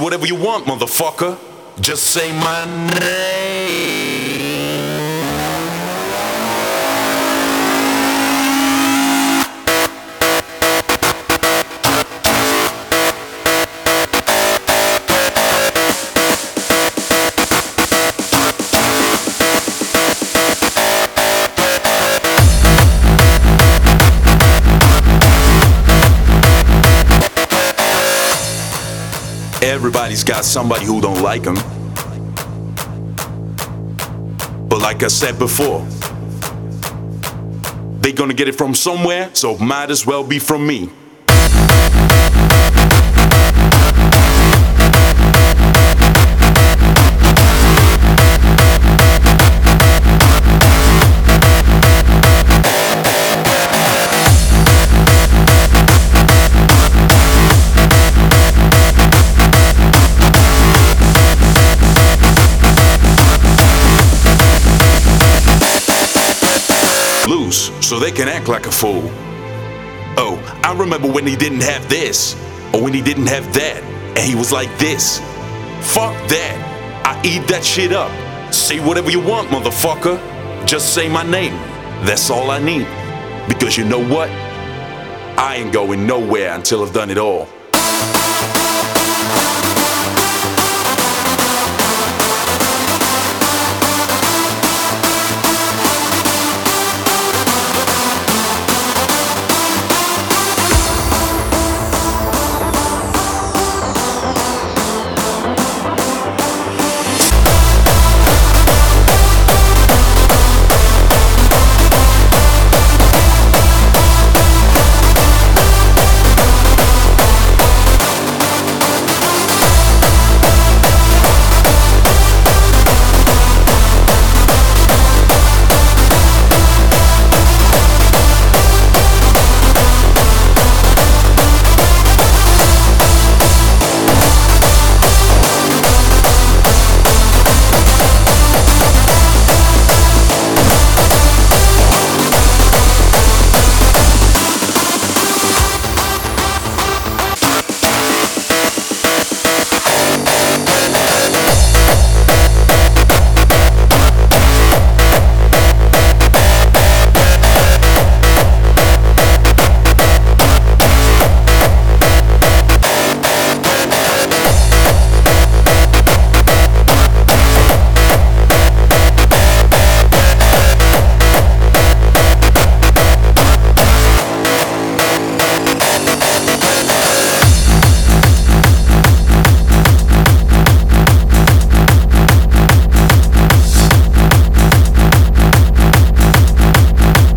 whatever you want, motherfucker. Just say my name. Everybody's got somebody who don't like them. But like I said before, they gonna get it from somewhere, so might as well be from me. Loose, so they can act like a fool. Oh, I remember when he didn't have this, or when he didn't have that, and he was like this. Fuck that, I eat that shit up. Say whatever you want, motherfucker. Just say my name, that's all I need. Because you know what? I ain't going nowhere until I've done it all.